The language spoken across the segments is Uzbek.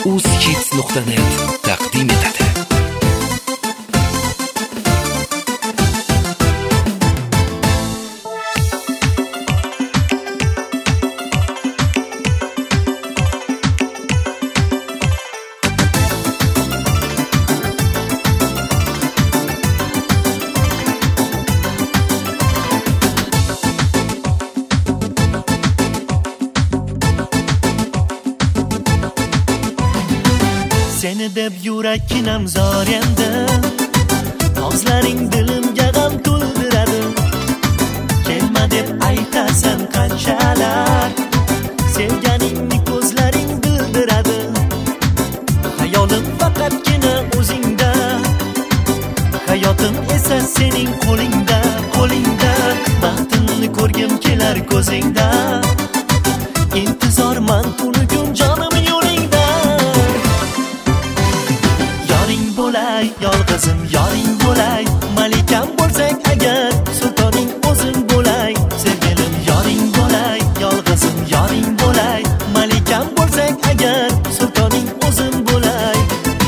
uzhits.net taqdim etadi. Seni deb yurakkinam zor endi, nozlaring dilimga g'am to'ldiradi. Kelma deb aytasan qanchalar, sevganingni ko'zlaring bildiradi. Hayolim faqatgina o'zingda, hayotim esa sening qo'lingda, qo'lingda. Baxtimni ko'rgim kelar ko'zingda, intizorman tunu kun jonim yo'lingda. Bo'lay, yolg'izim yoring bo'lay, malikam bo'lsang agar, sultoning o'zim bo'lay. Sevgilim yoring bo'lay, yolg'izim yoring bo'lay, malikam bo'lsang agar, sultoning o'zim bo'lay.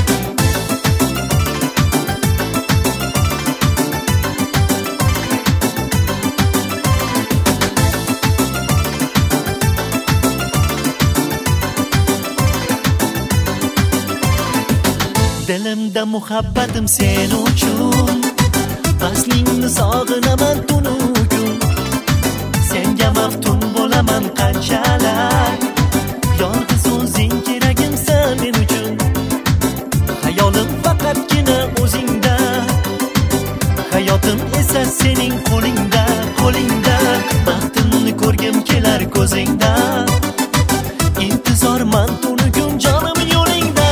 Dilimda muhabbatim sen uchun, faslingni sog'inaman tunukun. Senga maftun bo'laman qanchalar, yolg'iz o'zing keragimsan men uchun. Hayolim faqatgina o'zingda, hayotim esa sening qo'lingda, qo'lingda. Baxtimni ko'rgim kelar ko'zingda, intizorman tunukun jonim yo'lingda.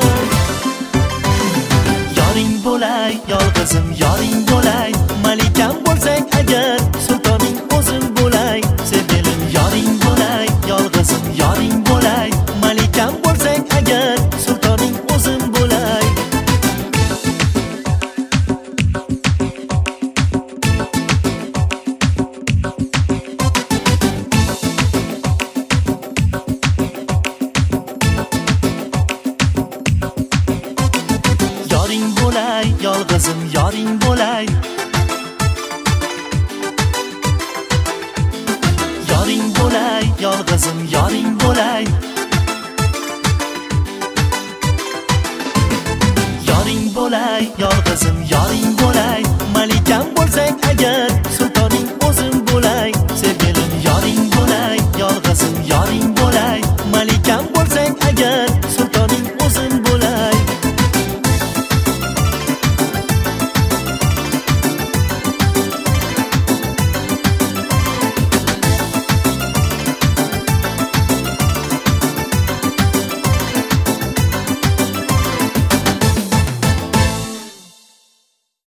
Yoring bo'lay, yolg'izim yoring bo'lay, malikam bo'lsang agar, sultoning o'zim bo'lay. Sevgilim yoring bo'lay, yolg'izim yoring bo'lay, malikam bo'lsang agar, sultoning o'zim bo'lay. Yoring bo'lay, yolg'izim yoring bo'lay, yoring bo'lay, yolg'izim yoring bo'lay, yoring bo'lay, yolg'izim yoring bo'lay.